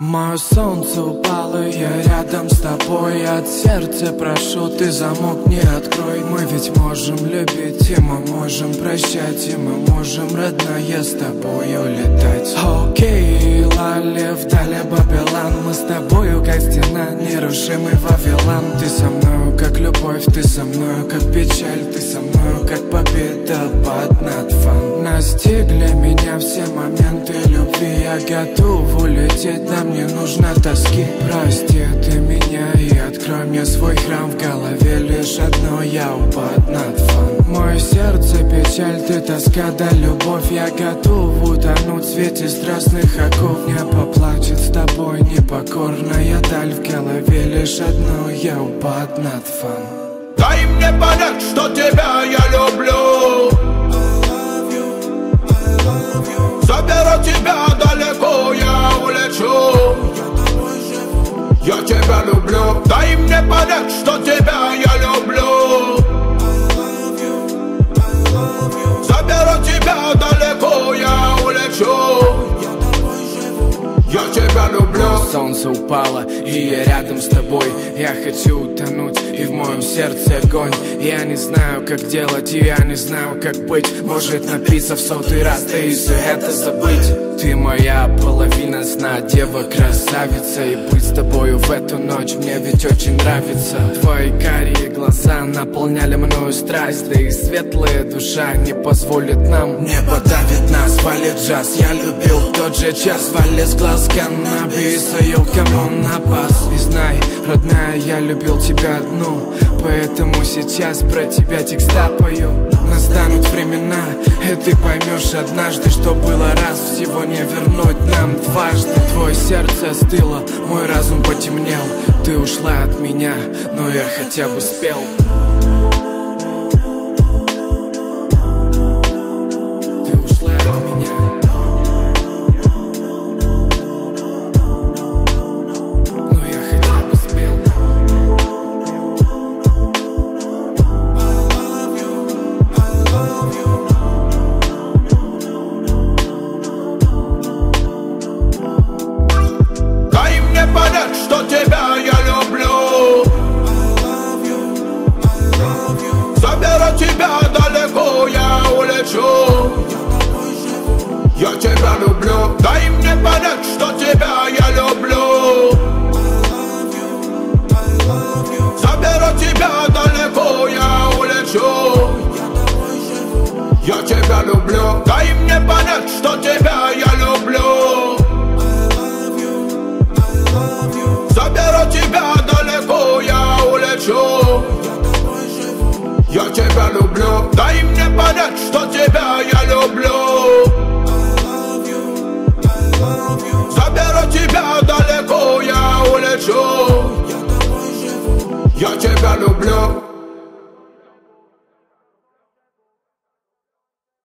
Мое солнце упало, я рядом с тобой. От сердца прошу, ты замок не открой. Мы ведь можем любить, и мы можем прощать, и мы можем, родная, с тобой улетать. Окей, лали, вдали Бабилан. Мы с тобою, как стена, нерушимый Вавилон. Ты со мною, как любовь, ты со мною, как печаль. Ты со мною, как победа, бат над фан. Настигли меня все моменты любви. Я готов улететь, нам не нужно тоски. Прости ты меня и открой мне свой храм. В голове лишь одно, я упад над фан. Мое сердце печаль, ты тоска да любовь. Я готов утонуть в свете страстных оков. Небо плачет с тобой, непокорная даль. В голове лишь одно, я упад над фан. Дай мне понять, что тебя я люблю. Заберу тебя далеко, я улечу. Я тебя люблю. Дай мне понять, что тебя я люблю. Заберу тебя далеко, я улечу. Я тебя люблю. Солнце упало, и я рядом с тобой. Я хочу утонуть, и в моем сердце огонь. Я не знаю, как делать, и я не знаю, как быть. Может напиться в 100-й раз, да и все это забыть. Ты моя половина сна, дева красавица. И быть с тобою в эту ночь мне ведь очень нравится. Твои карие глаза наполняли мною страсть. Да и светлая душа не позволит нам. Небо давит нас, валит джаз. Я любил в тот же час. Вали с глаз каннабис, ел камон на пас. И знай, родная, я любил тебя одну. Поэтому сейчас про тебя текста пою. Настанут времена, и ты поймешь однажды, что было раз, всего не вернуть нам дважды. Твое сердце остыло, мой разум потемнел. Ты ушла от меня, но я хотя бы спел. Ты ушла от меня. Что тебя я люблю. Заберу тебя далеко, я улечу. Я тебя люблю. Дай мне понять, что тебя я люблю. Заберу тебя далеко, я улечу. Я тебя люблю. Дай мне понять, что тебя я люблю. Заберу тебя далеко, я улечу. Я тебя люблю. Дай мне понять, что тебя я